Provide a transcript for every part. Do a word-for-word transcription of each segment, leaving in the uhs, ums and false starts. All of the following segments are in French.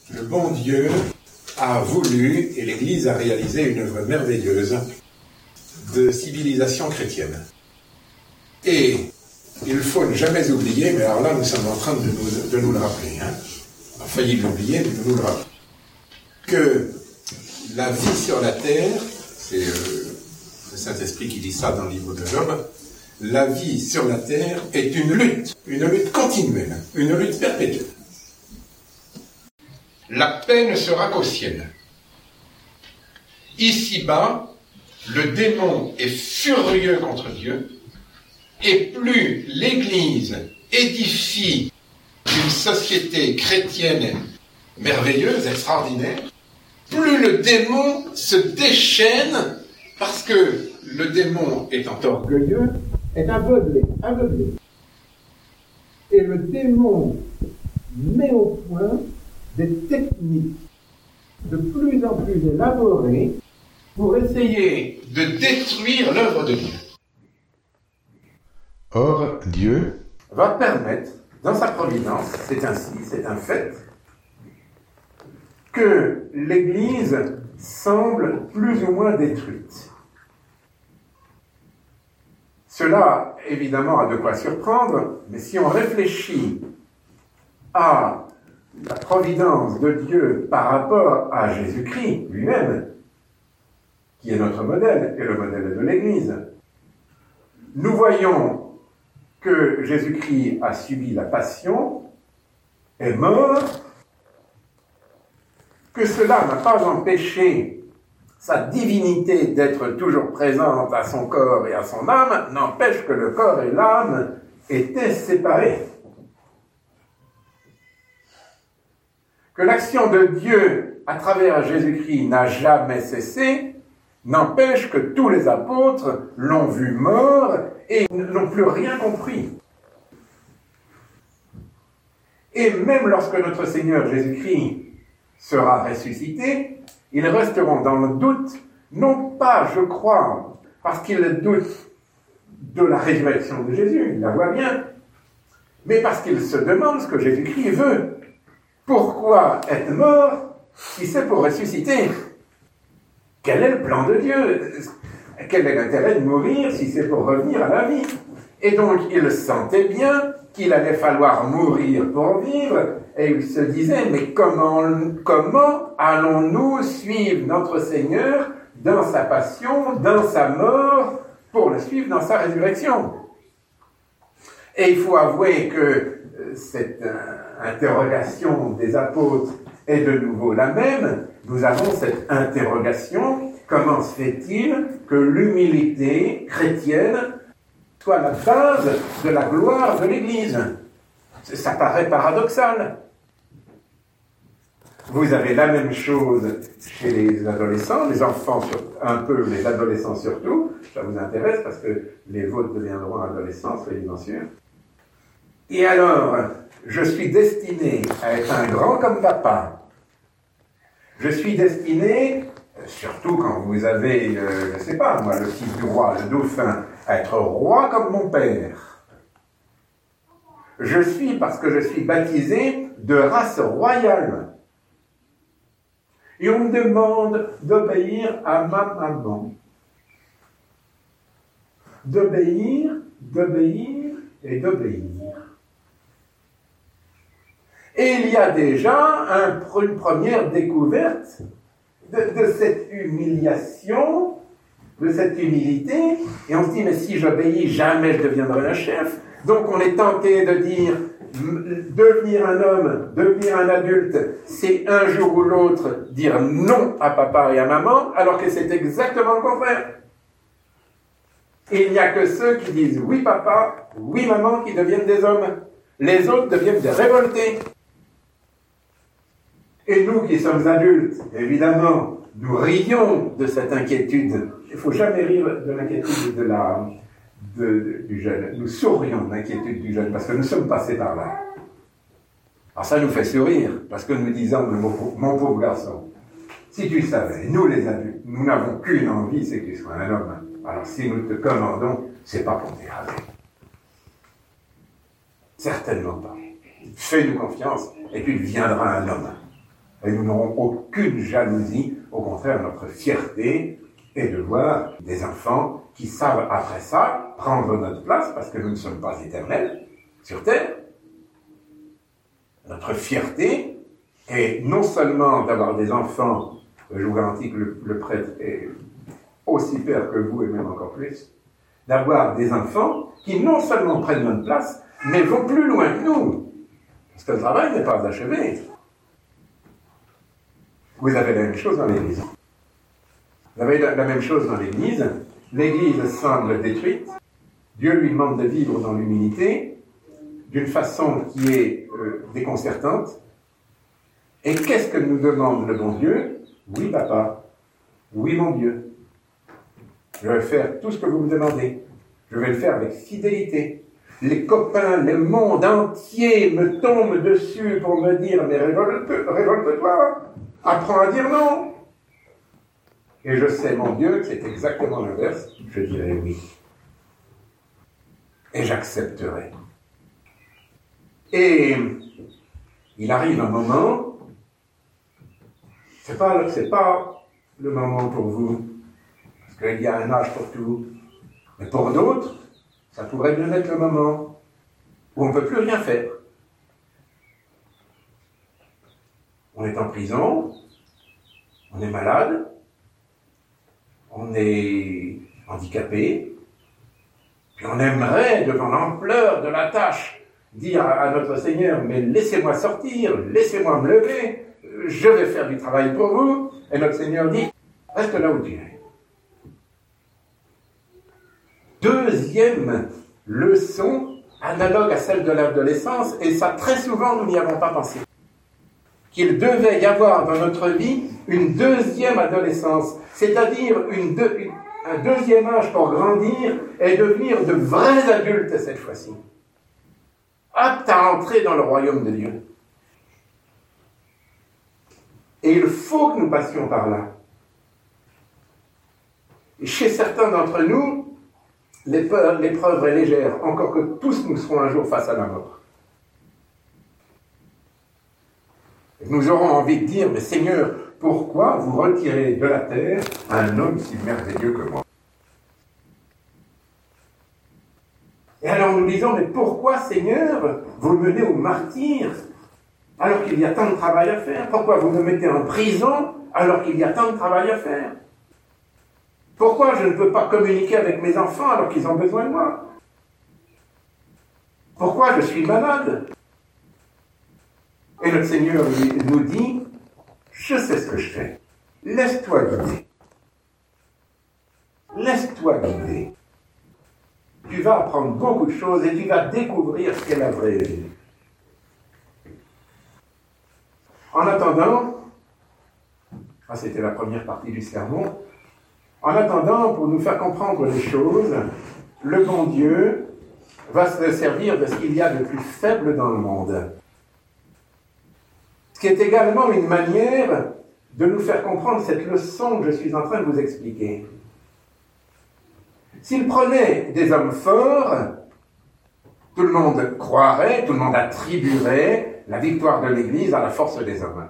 Le bon Dieu a voulu, et l'Église a réalisé une œuvre merveilleuse de civilisation chrétienne. Et il faut ne jamais oublier, mais alors là nous sommes en train de nous, de nous le rappeler, hein. On a failli l'oublier, mais de nous le rappeler, que la vie sur la terre, c'est euh, le Saint-Esprit qui dit ça dans le livre de Job, la vie sur la terre est une lutte, une lutte continuelle, une lutte perpétuelle. La paix ne sera qu'au ciel. Ici-bas, le démon est furieux contre Dieu, et plus l'Église édifie une société chrétienne merveilleuse, extraordinaire, plus le démon se déchaîne, parce que le démon étant orgueilleux, est aveuglé, aveuglé. Et le démon met au point des techniques de plus en plus élaborées pour essayer de détruire l'œuvre de Dieu. Or, Dieu va permettre, dans sa providence, c'est ainsi, c'est un fait, que l'Église semble plus ou moins détruite. Cela, évidemment, a de quoi surprendre, mais si on réfléchit à la providence de Dieu par rapport à Jésus-Christ lui-même, qui est notre modèle et le modèle de l'Église, nous voyons que Jésus-Christ a subi la passion, est mort, que cela n'a pas empêché sa divinité d'être toujours présente à son corps et à son âme, n'empêche que le corps et l'âme étaient séparés. Que l'action de Dieu à travers Jésus-Christ n'a jamais cessé, n'empêche que tous les apôtres l'ont vu mort et n'ont plus rien compris. Et même lorsque notre Seigneur Jésus-Christ sera ressuscité, ils resteront dans le doute, non pas, je crois, parce qu'ils doutent de la résurrection de Jésus, ils la voient bien, mais parce qu'ils se demandent ce que Jésus-Christ veut. Pourquoi être mort si c'est pour ressusciter? Quel est le plan de Dieu? Quel est l'intérêt de mourir si c'est pour revenir à la vie? Et donc, il sentait bien qu'il allait falloir mourir pour vivre, et il se disait, mais comment, comment allons-nous suivre notre Seigneur dans sa passion, dans sa mort, pour le suivre dans sa résurrection? Et il faut avouer que cette euh, interrogation des apôtres est de nouveau la même. Nous avons cette interrogation, comment se fait-il que l'humilité chrétienne soit la base de la gloire de l'Église? Ça paraît paradoxal. Vous avez la même chose chez les adolescents, les enfants sur, un peu, les adolescents surtout. Ça vous intéresse parce que les vôtres deviendront adolescents, soyez bien sûrs. Et alors, je suis destiné à être un grand comme papa. Je suis destiné, surtout quand vous avez, euh, je ne sais pas moi, le fils du roi, le dauphin, à être roi comme mon père. Je suis, parce que je suis baptisé, de race royale. Et on me demande d'obéir à ma maman. D'obéir, d'obéir et d'obéir. Et il y a déjà un, une première découverte de, de cette humiliation, de cette humilité, et on se dit, mais si j'obéis, jamais je deviendrai un chef. Donc on est tenté de dire, devenir un homme, devenir un adulte, c'est un jour ou l'autre dire non à papa et à maman, alors que c'est exactement le contraire. Et il n'y a que ceux qui disent oui papa, oui maman qui deviennent des hommes. Les autres deviennent des révoltés. Et nous qui sommes adultes, évidemment, nous rions de cette inquiétude. Il ne faut jamais rire de l'inquiétude de la, de, de, du jeune. Nous sourions de l'inquiétude du jeune, parce que nous sommes passés par là. Alors ça nous fait sourire, parce que nous disons, mon, mon pauvre garçon, si tu savais, nous les adultes, nous n'avons qu'une envie, c'est que tu sois un homme. Alors si nous te commandons, c'est pas pour déraper. Certainement pas. Fais-nous confiance, et tu deviendras un homme. Et nous n'aurons aucune jalousie. Au contraire, notre fierté est de voir des enfants qui savent, après ça, prendre notre place, parce que nous ne sommes pas éternels sur terre. Notre fierté est non seulement d'avoir des enfants, je vous garantis que le, le prêtre est aussi père que vous, et même encore plus, d'avoir des enfants qui non seulement prennent notre place, mais vont plus loin que nous. Parce que le travail n'est pas achevé. Vous avez la même chose dans l'Église. Vous avez la, la même chose dans l'Église. L'Église semble détruite. Dieu lui demande de vivre dans l'humilité, d'une façon qui est euh, déconcertante. Et qu'est-ce que nous demande le bon Dieu? Oui, papa. Oui, mon Dieu. Je vais faire tout ce que vous me demandez. Je vais le faire avec fidélité. Les copains, le monde entier me tombent dessus pour me dire « Mais révolte, révolte-toi, apprends à dire non !» Et je sais, mon Dieu, que c'est exactement l'inverse. Je dirai oui. Et j'accepterai. Et il arrive un moment, c'est pas, c'est pas le moment pour vous, parce qu'il y a un âge pour tout. Mais pour d'autres, ça pourrait bien être le moment où on ne peut plus rien faire. On est en prison, on est malade, on est handicapé, puis on aimerait, devant l'ampleur de la tâche, dire à notre Seigneur, mais laissez-moi sortir, laissez-moi me lever, je vais faire du travail pour vous. Et notre Seigneur dit, reste là où tu es. Deuxième leçon, analogue à celle de l'adolescence, et ça très souvent nous n'y avons pas pensé. Qu'il devait y avoir dans notre vie une deuxième adolescence, c'est-à-dire une deux, une, un deuxième âge pour grandir et devenir de vrais adultes cette fois-ci, aptes à entrer dans le royaume de Dieu. Et il faut que nous passions par là. Et chez certains d'entre nous, l'épreuve est légère, encore que tous nous serons un jour face à la mort. Nous aurons envie de dire, mais Seigneur, pourquoi vous retirez de la terre un homme si merveilleux que moi? Et alors nous disons, mais pourquoi, Seigneur, vous me menez au martyre alors qu'il y a tant de travail à faire? Pourquoi vous me mettez en prison alors qu'il y a tant de travail à faire? Pourquoi je ne peux pas communiquer avec mes enfants alors qu'ils ont besoin de moi? Pourquoi je suis malade? Et notre Seigneur nous dit, je sais ce que je fais. Laisse-toi guider. Laisse-toi guider. Tu vas apprendre beaucoup de choses et tu vas découvrir ce qu'est la vraie vie. En attendant, ah, c'était la première partie du sermon, en attendant, pour nous faire comprendre les choses, le bon Dieu va se servir de ce qu'il y a de plus faible dans le monde. Ce qui est également une manière de nous faire comprendre cette leçon que je suis en train de vous expliquer. S'il prenait des hommes forts, tout le monde croirait, tout le monde attribuerait la victoire de l'Église à la force des hommes.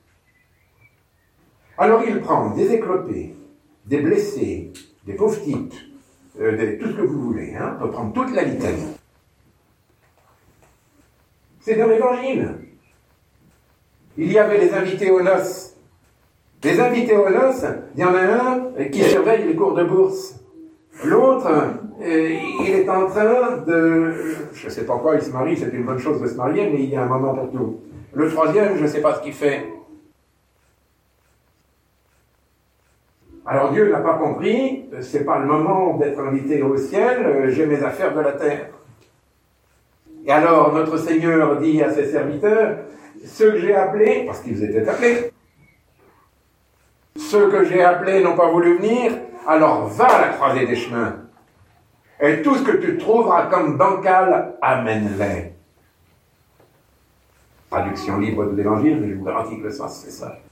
Alors il prend des éclopés, des blessés, des pauvres types, euh, des, tout ce que vous voulez, hein, on peut prendre toute la litanie. C'est dans l'Évangile. Il y avait les invités aux noces. Les invités aux noces, il y en a un qui surveille les cours de bourse. L'autre, euh, il est en train de... Je ne sais pas quoi, il se marie, c'est une bonne chose de se marier, mais il y a un moment pour tout. Le troisième, je ne sais pas ce qu'il fait. Alors Dieu n'a pas compris, c'est pas le moment d'être invité au ciel, j'ai mes affaires de la terre. Et alors notre Seigneur dit à ses serviteurs, ceux que j'ai appelés, parce qu'ils étaient appelés, ceux que j'ai appelés n'ont pas voulu venir, alors va à la croisée des chemins. Et tout ce que tu trouveras comme bancal, amène-les. Traduction libre de l'Évangile, mais je vous garantis que le sens c'est ça.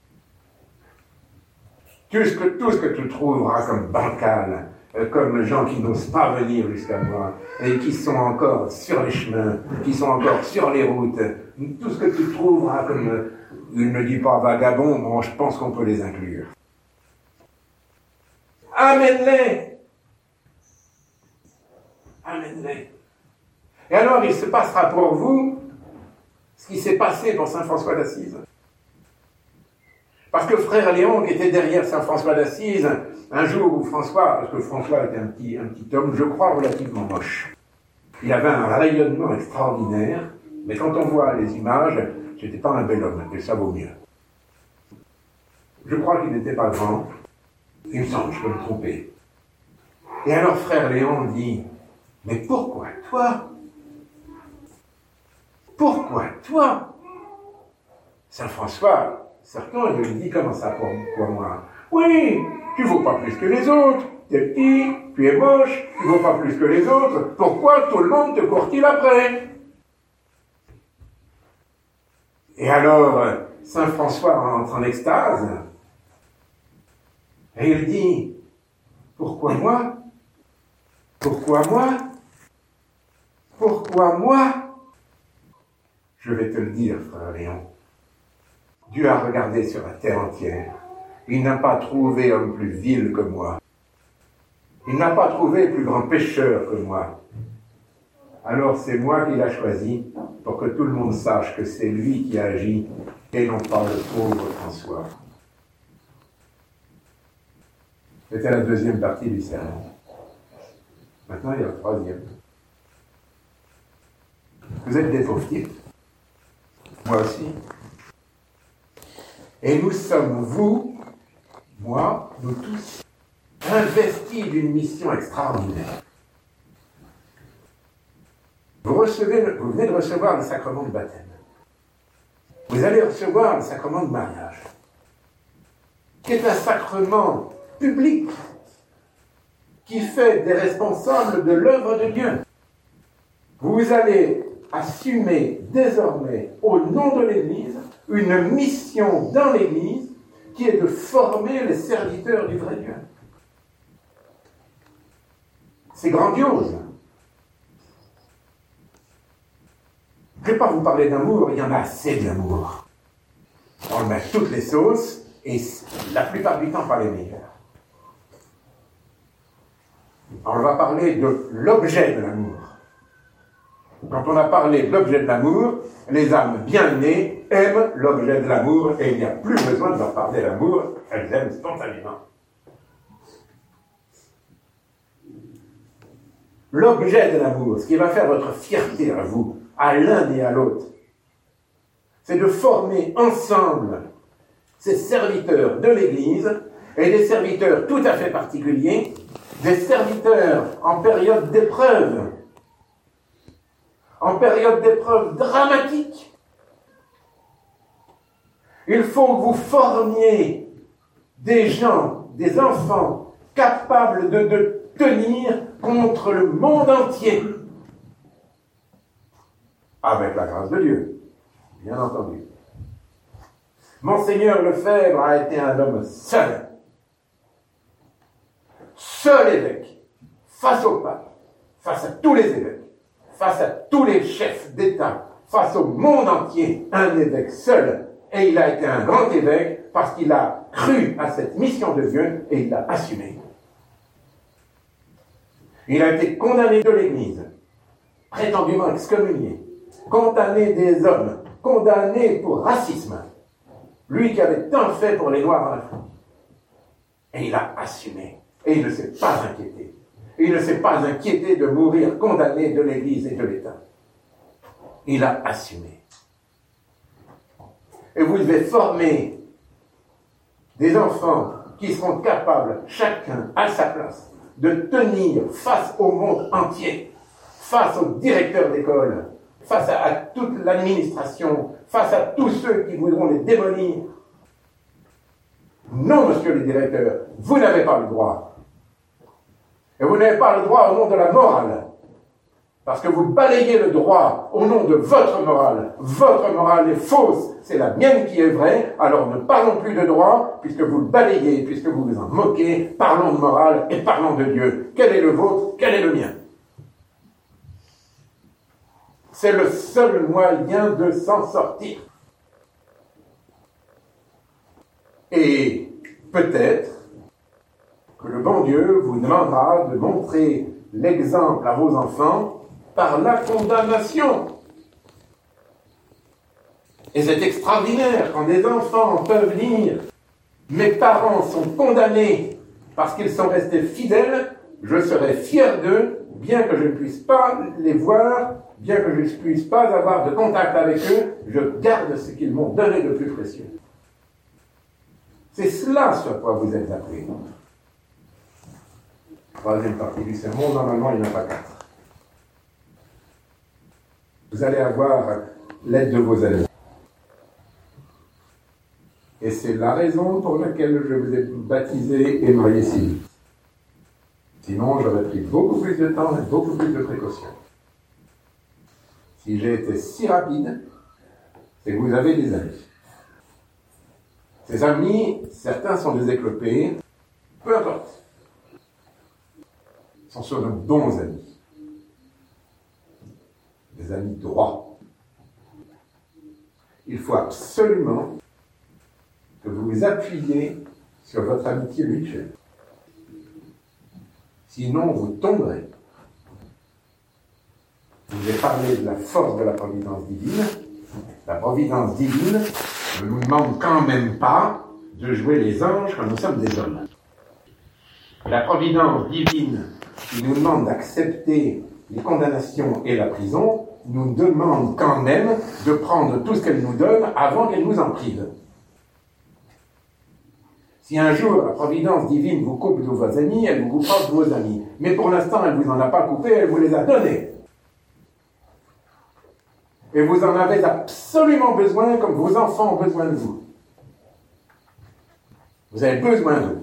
Tout ce, que, tout ce que tu trouveras comme bancal, euh, comme les gens qui n'osent pas venir jusqu'à moi, et qui sont encore sur les chemins, qui sont encore sur les routes, tout ce que tu trouveras comme euh, il ne dit pas vagabond, moi je pense qu'on peut les inclure. Amène-les. Amène-les. Et alors, il se passera pour vous ce qui s'est passé pour saint François d'Assise. Parce que frère Léon, qui était derrière saint François d'Assise, un jour où François, parce que François était un petit, un petit homme, je crois, relativement moche. Il avait un rayonnement extraordinaire, mais quand on voit les images, c'était pas un bel homme, et ça vaut mieux. Je crois qu'il n'était pas grand. Il me semble, je peux me tromper. Et alors frère Léon dit, mais pourquoi toi? Pourquoi toi? Saint François, certains lui dit, comment ça pour, pour moi? Oui, tu vaux pas plus que les autres, t'es petit, tu es moche, tu vaux pas plus que les autres, pourquoi tout le monde te court-il après? Et alors, saint François entre en extase, et il dit, pourquoi moi? Pourquoi moi? Pourquoi moi? Je vais te le dire, frère Léon. Dieu a regardé sur la terre entière. Il n'a pas trouvé homme plus vil que moi. Il n'a pas trouvé plus grand pécheur que moi. Alors c'est moi qui l'a choisi pour que tout le monde sache que c'est lui qui agit et non pas le pauvre François. C'était la deuxième partie du sermon. Maintenant, il y a la troisième. Vous êtes des pauvres types. Moi aussi. Et nous sommes, vous, moi, nous tous, investis d'une mission extraordinaire. Vous, recevez le, vous venez de recevoir le sacrement de baptême. Vous allez recevoir le sacrement de mariage, qui est un sacrement public, qui fait des responsables de l'œuvre de Dieu. Vous allez assumer désormais, au nom de l'Église, une mission dans l'Église qui est de former les serviteurs du vrai Dieu. C'est grandiose. Je ne vais pas vous parler d'amour, il y en a assez de l'amour. On le met toutes les sauces, et la plupart du temps pas les meilleures. On va parler de l'objet de l'amour. Quand on a parlé de l'objet de l'amour, les âmes bien nées aiment l'objet de l'amour, et il n'y a plus besoin de leur parler d'amour, elles aiment spontanément. L'objet de l'amour, ce qui va faire votre fierté à vous, à l'un et à l'autre, c'est de former ensemble ces serviteurs de l'Église, et des serviteurs tout à fait particuliers, des serviteurs en période d'épreuve, en période d'épreuve dramatique. Il faut que vous formiez des gens, des enfants, capables de, de tenir contre le monde entier. Avec la grâce de Dieu, bien entendu. Monseigneur Lefebvre a été un homme seul. Seul évêque, face au pape, face à tous les évêques, face à tous les chefs d'État, face au monde entier, un évêque seul. Et il a été un grand évêque parce qu'il a cru à cette mission de Dieu et il l'a assumée. Il a été condamné de l'Église, prétendument excommunié, condamné des hommes, condamné pour racisme. Lui qui avait tant fait pour les Noirs en Afrique. Et il a assumé. Et il ne s'est pas inquiété. Il ne s'est pas inquiété de mourir condamné de l'Église et de l'État. Il a assumé. Et vous devez former des enfants qui seront capables, chacun à sa place, de tenir face au monde entier, face aux directeurs d'école, face à, à toute l'administration, face à tous ceux qui voudront les démolir. Non, monsieur le directeur, vous n'avez pas le droit. Et vous n'avez pas le droit au nom de la morale. Parce que vous balayez le droit au nom de votre morale. Votre morale est fausse. C'est la mienne qui est vraie. Alors ne parlons plus de droit, puisque vous le balayez, puisque vous vous en moquez. Parlons de morale et parlons de Dieu. Quel est le vôtre? Quel est le mien? C'est le seul moyen de s'en sortir. Et peut-être que le bon Dieu vous demandera de montrer l'exemple à vos enfants par la condamnation. Et c'est extraordinaire quand des enfants peuvent dire « Mes parents sont condamnés parce qu'ils sont restés fidèles, je serai fier d'eux, bien que je ne puisse pas les voir, bien que je ne puisse pas avoir de contact avec eux, je garde ce qu'ils m'ont donné de plus précieux. » C'est cela sur quoi vous êtes appelés. Troisième partie du sermon, normalement il n'y en a pas quatre. Vous allez avoir l'aide de vos amis. Et c'est la raison pour laquelle je vous ai baptisé et marié si vite. Sinon, j'aurais pris beaucoup plus de temps et beaucoup plus de précautions. Si j'ai été si rapide, c'est que vous avez des amis. Ces amis, certains sont des éclopés, peu importe. Ils sont sur de bons amis. Des amis droits. Il faut absolument que vous vous appuyez sur votre amitié mutuelle. Sinon, vous tomberez. Je vous ai parlé de la force de la providence divine. La providence divine ne nous demande quand même pas de jouer les anges quand nous sommes des hommes. La providence divine qui nous demande d'accepter les condamnations et la prison nous demande quand même de prendre tout ce qu'elle nous donne avant qu'elle nous en prive. Si un jour la providence divine vous coupe de vos amis, elle vous coupera de vos amis. Mais pour l'instant, elle ne vous en a pas coupé, elle vous les a donnés. Et vous en avez absolument besoin comme vos enfants ont besoin de vous. Vous avez besoin d'eux.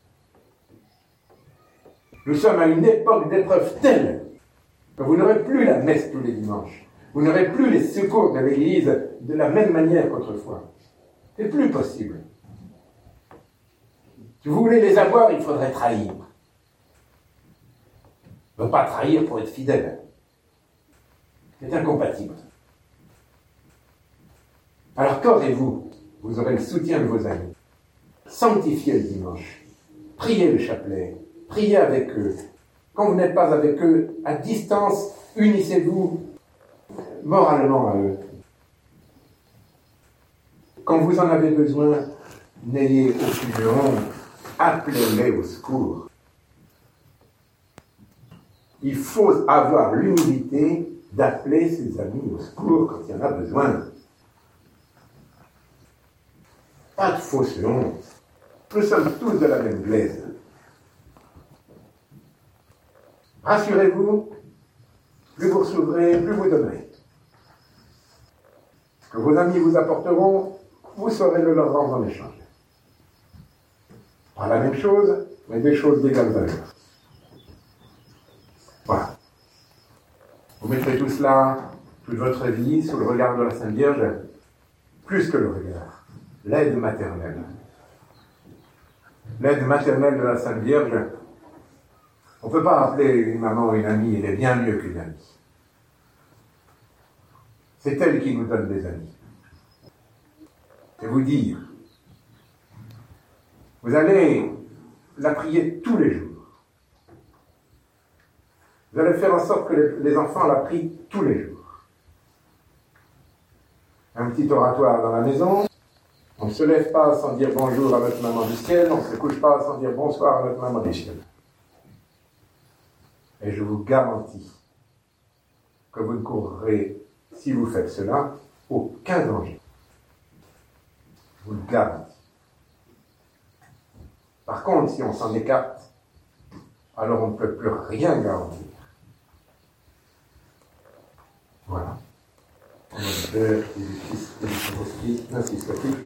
Nous sommes à une époque d'épreuve telle que vous n'aurez plus la messe tous les dimanches. Vous n'aurez plus les secours de l'Église de la même manière qu'autrefois. C'est plus possible. Si vous voulez les avoir, il faudrait trahir. Ne pas trahir pour être fidèle. C'est incompatible. Alors qu'aurez-vous? Vous aurez le soutien de vos amis. Sanctifiez le dimanche. Priez le chapelet. Priez avec eux. Quand vous n'êtes pas avec eux, à distance, unissez-vous moralement à eux. Quand vous en avez besoin, n'ayez aucune honte. Appelez-les au secours. Il faut avoir l'humilité d'appeler ses amis au secours quand il y en a besoin. Pas de fausse honte. Nous sommes tous de la même glaise. Rassurez-vous, plus vous recevrez, plus vous donnerez. Ce que vos amis vous apporteront, vous saurez le leur rendre en échange. Pas la même chose, mais des choses d'égale valeur. Voilà. Vous mettrez tout cela, toute votre vie, sous le regard de la Sainte Vierge, plus que le regard, l'aide maternelle. L'aide maternelle de la Sainte Vierge, on ne peut pas appeler une maman une amie, elle est bien mieux qu'une amie. C'est elle qui nous donne des amis. Et vous dire, vous allez la prier tous les jours. Vous allez faire en sorte que les, les enfants la prient tous les jours. Un petit oratoire dans la maison. On ne se lève pas sans dire bonjour à notre maman du ciel. On ne se couche pas sans dire bonsoir à notre maman du ciel. Et je vous garantis que vous ne courrez, si vous faites cela, aucun danger. Je vous le garantis. Par contre, si on s'en écarte, alors on ne peut plus rien garantir. Voilà. Au nom du Père et du Fils et du Saint-Esprit, ainsi soit-il.